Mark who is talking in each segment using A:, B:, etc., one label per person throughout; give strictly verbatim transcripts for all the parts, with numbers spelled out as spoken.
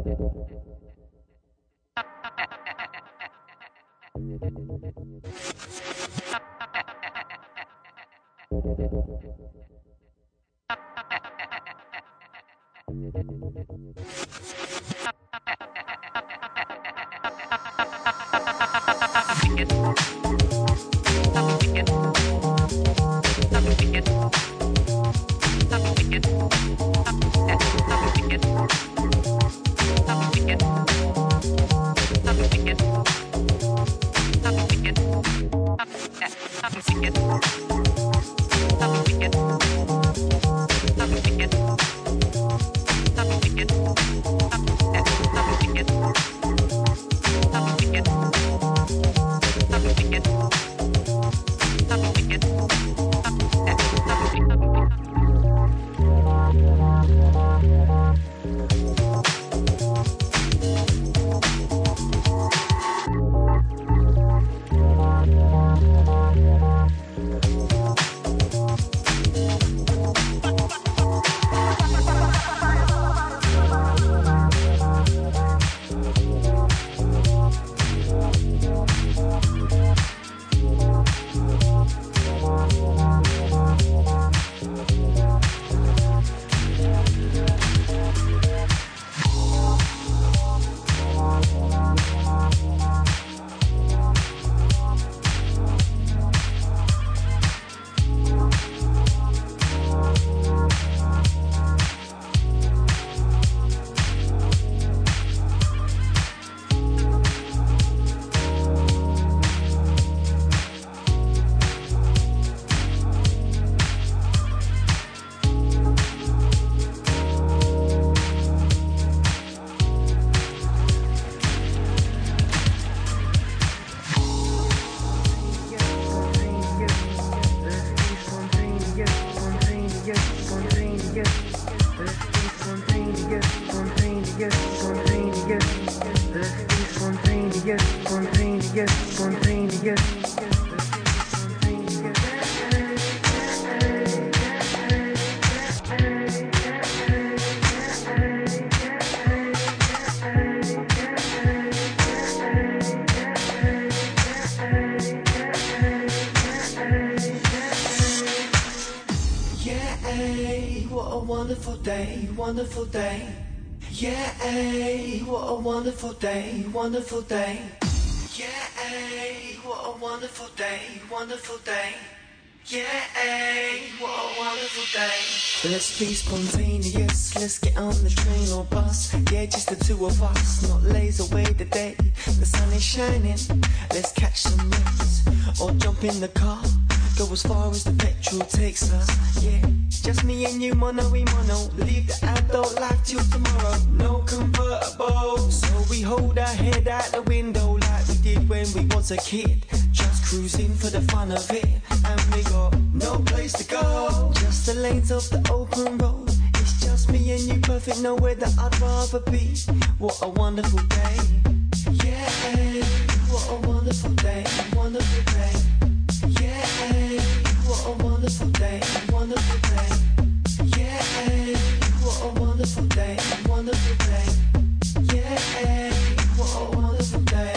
A: Wonderful day, yeah, what a wonderful day, wonderful day, yeah, what a wonderful day, wonderful day, yeah, what a wonderful day. Let's be spontaneous, let's get on the train or bus, yeah, just the two of us, not laze away the day, the sun is shining, let's catch some rays, or jump in the car, go as far as the petrol takes us, yeah. Just me and you, mono we mono. Leave the adult life till tomorrow. No convertible, so we hold our head out the window like we did when we was a kid. Just cruising for the fun of it, and we got no place to go. Just the lanes of the open road. It's just me and you, perfect. Nowhere that I'd rather be. What a wonderful day, yeah. What a wonderful day, wonderful day, yeah. What a wonderful day, wonderful day. Yeah, what a wonderful day, wonderful day. Yeah, what a wonderful day.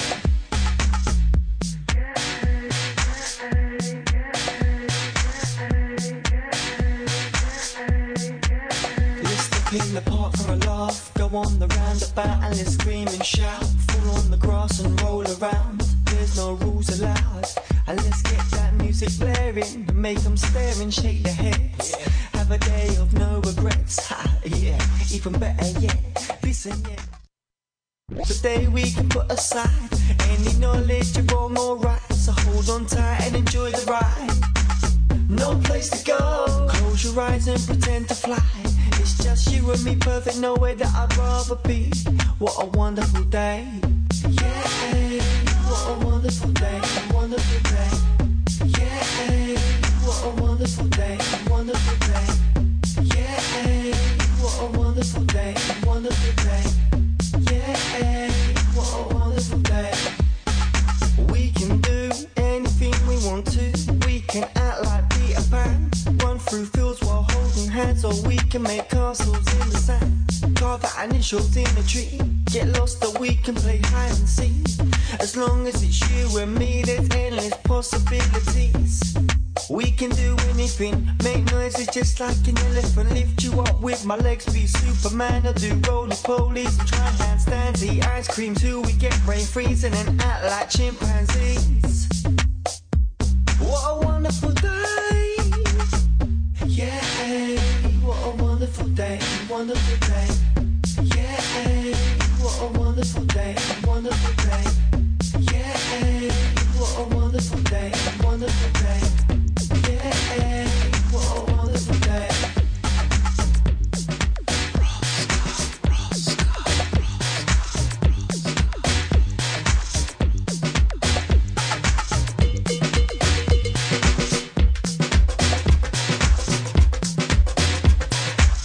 A: Let's step in the park for a laugh. Go on the roundabout and let's scream and shout. Fall on the grass and roll around. There's no rules allowed. And let's get that music blaring and make them stare and shake their heads. Yeah. Have a day of no regrets. Ha, yeah, even better yet. Listen, yeah. Today we can put aside any knowledge of wrong or right. So hold on tight and enjoy the ride. No place to go. Close your eyes and pretend to fly. It's just you and me, perfect. Nowhere that I'd rather be. What a wonderful day. Yeah, what a wonderful day, wonderful day. Yeah, what a wonderful day, wonderful day. Yeah, what a wonderful day, wonderful day. Yeah, what a wonderful day. We can do anything we want to. We can act like Peter Pan, run through fields while holding hands, or we can make castles in the sand, carve out initials in the tree. Get lost that we can play hide and seek. As long as it's you and me, there's endless possibilities. We can do anything, make noises just like an elephant. Lift you up with my legs, be Superman. I'll do roly-polies and try handstands. Eat ice cream till we get brain freeze and then act like chimpanzees. What a wonderful day. Yeah, what a wonderful day, wonderful day. Yeah, what a wonderful day, wonderful day. Yeah, what a wonderful day, wonderful day. Yeah, what a wonderful day.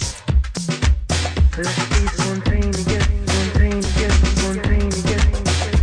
B: Let's be spontaneous, spontaneous, spontaneous.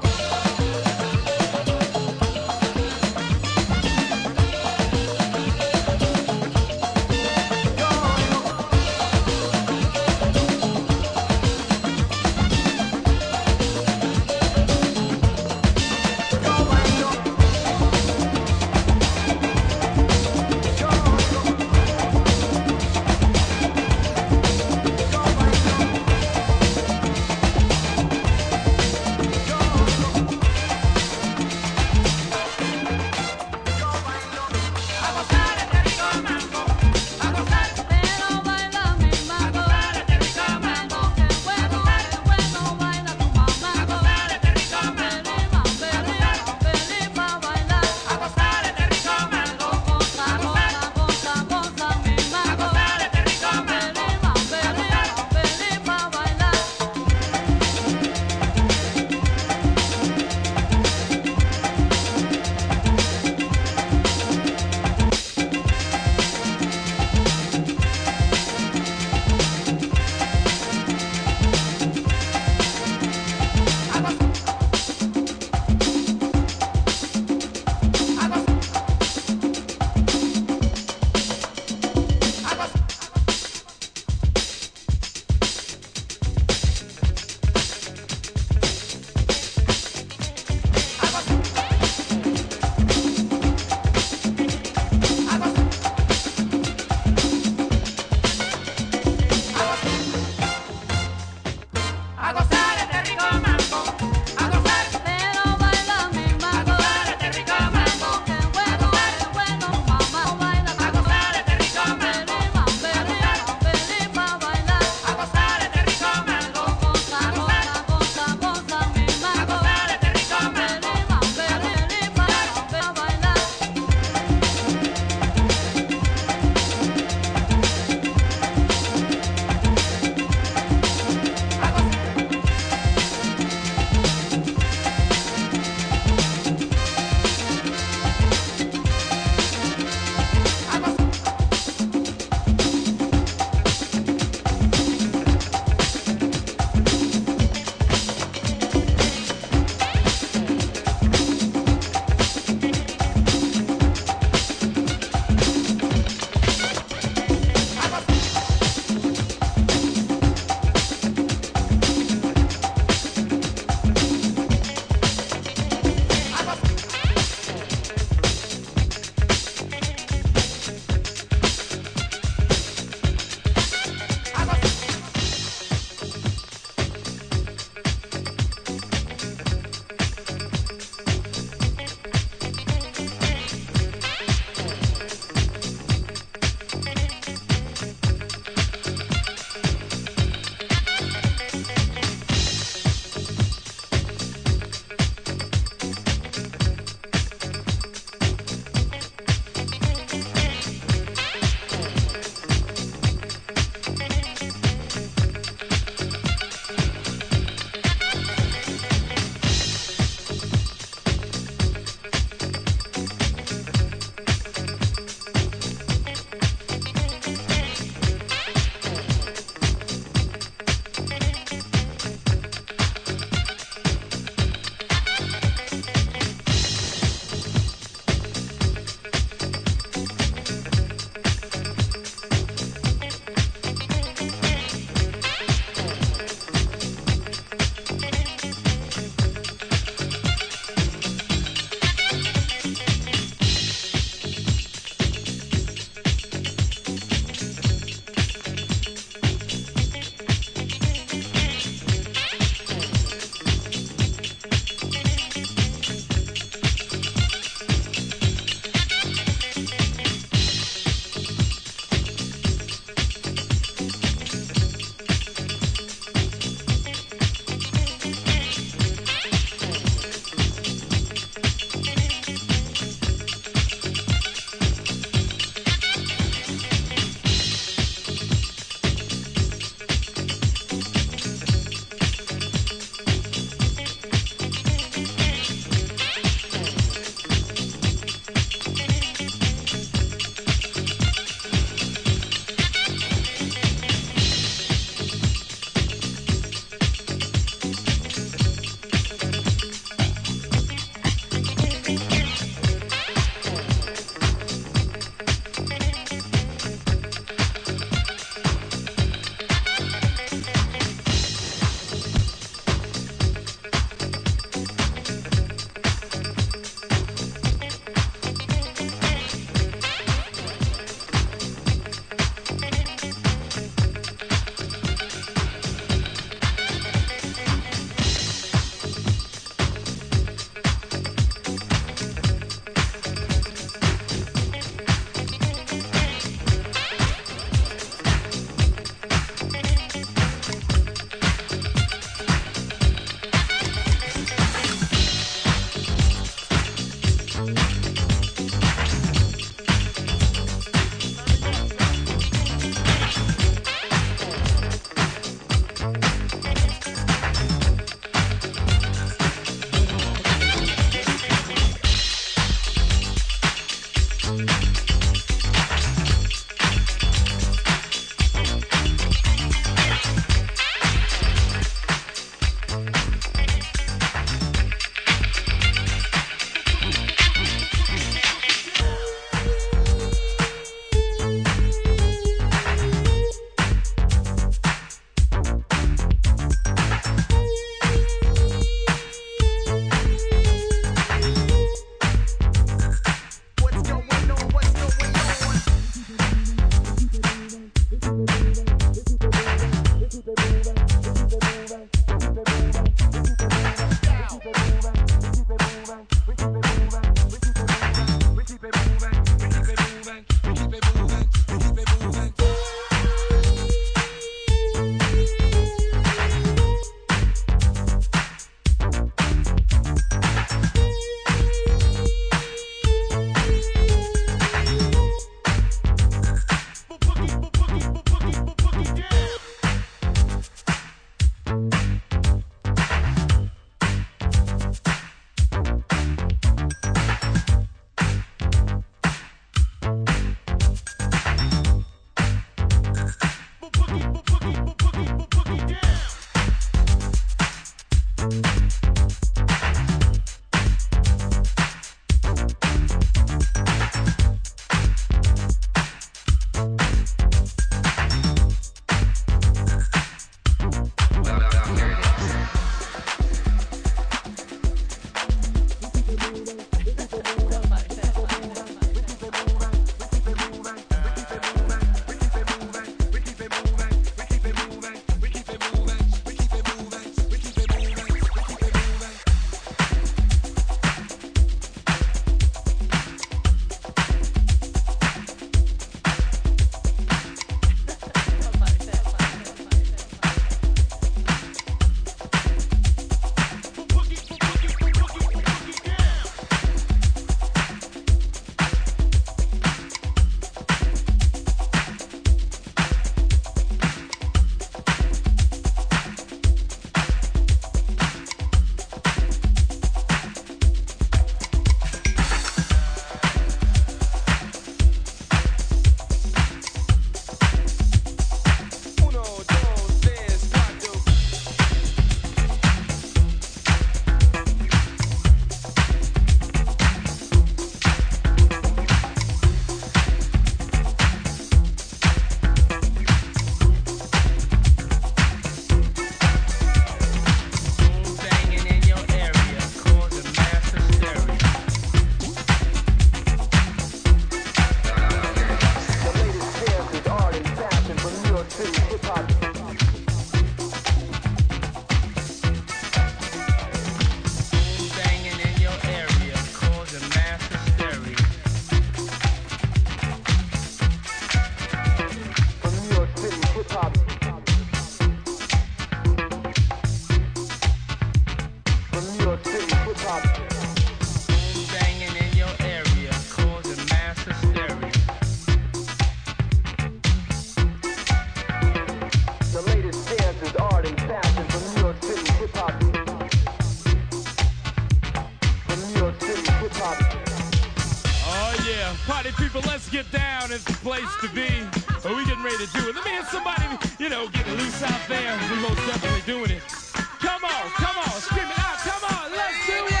C: Party people, let's get down. It's the place to be. Oh, we getting ready to do it. Let me hear somebody, you know, getting loose out there. We most definitely doing it. Come on, come on, scream it out. Come on, let's do it.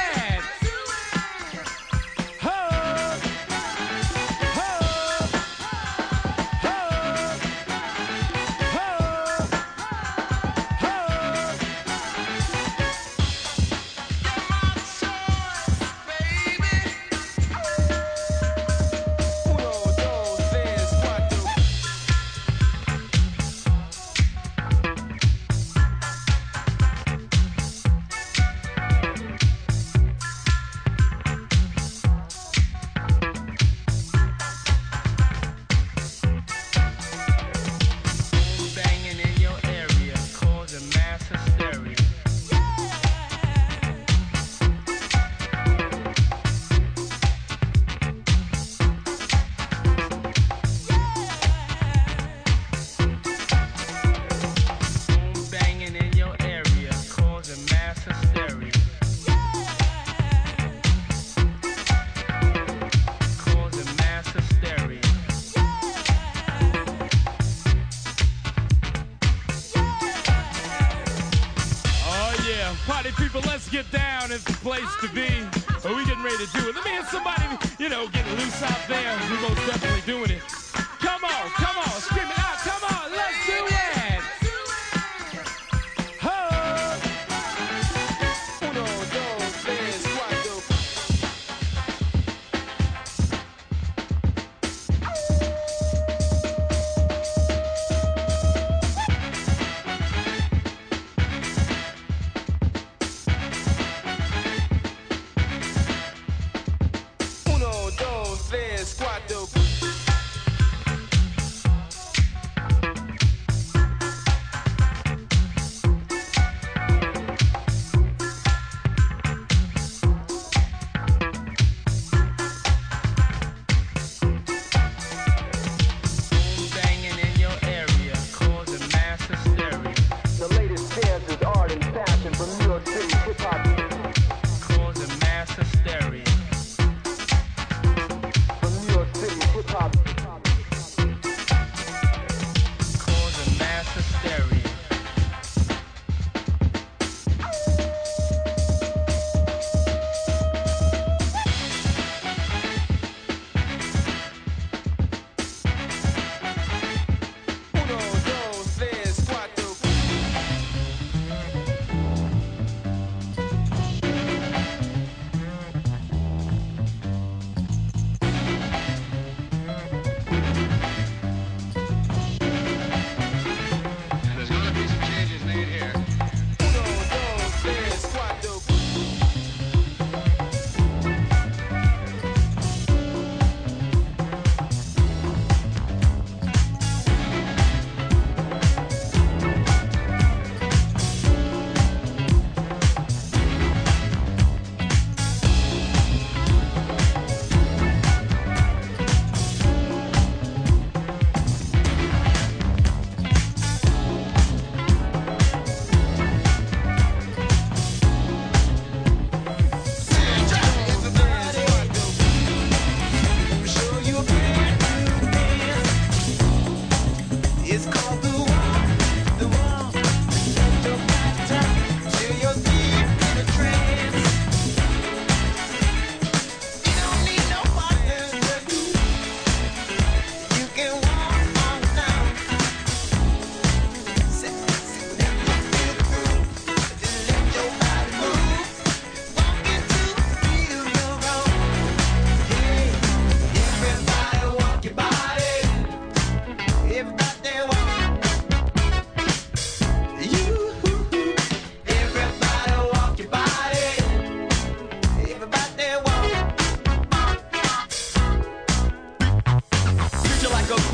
C: Party people, let's get down. It's the place to be. Oh, we getting ready to do it. Let me hear somebody, you know, getting loose out there. We most definitely doing it. Come on, come on, scream it out. Come on, let's do it.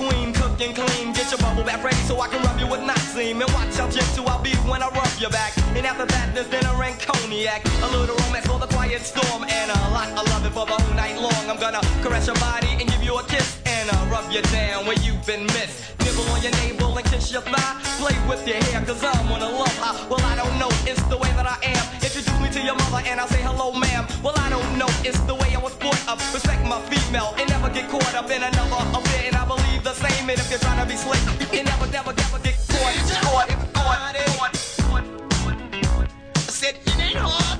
D: Clean, get your bubble back ready so I can rub you with Noxine. And watch how gentle I'll be when I rub your back. And after that, there's dinner and cognac. A little romance for the quiet storm, and a lot of loving for the whole night long. I'm gonna caress your body and give you a kiss, and uh, rub you down where you've been missed. Nibble on your navel and kiss your thigh. Play with your hair, cause I'm on a love high. Well, I don't know, it's the way that I am. Introduce me to your mother and I'll say hello, ma'am. Well, I don't know, it's the way I was brought up. Respect my female and never get caught up in another affair. And I believe the same, and if you're trying to be slick, you can never, never, never get caught. Caught, caught, caught, caught. I said, it ain't hard.